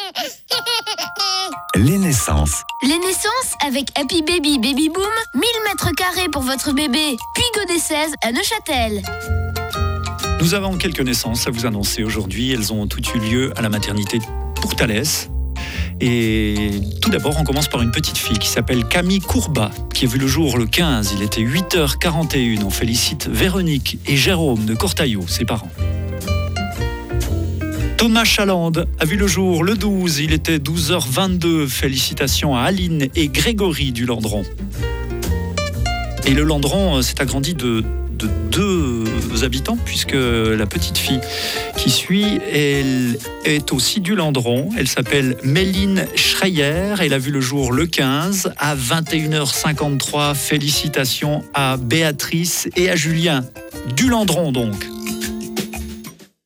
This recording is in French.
Les naissances. Les naissances avec Happy Baby Baby Boom, 1000 mètres carrés pour votre bébé. Puis Godet 16 à Neuchâtel. Nous avons quelques naissances à vous annoncer aujourd'hui. Elles ont toutes eu lieu à la maternité Pourtalès. Et tout d'abord, on commence par une petite fille qui s'appelle Camille Courbat, qui a vu le jour le 15. Il était 8h41. On félicite Véronique et Jérôme de Cortaillot, ses parents. Thomas Chalande a vu le jour le 12. Il était 12h22. Félicitations à Aline et Grégory du Landron. Et le Landron s'est agrandi de 2 habitants, puisque la petite fille qui suit, elle est aussi du Landron. Elle s'appelle Méline Schreyer. Elle a vu le jour le 15 à 21h53. Félicitations à Béatrice et à Julien du Landron donc.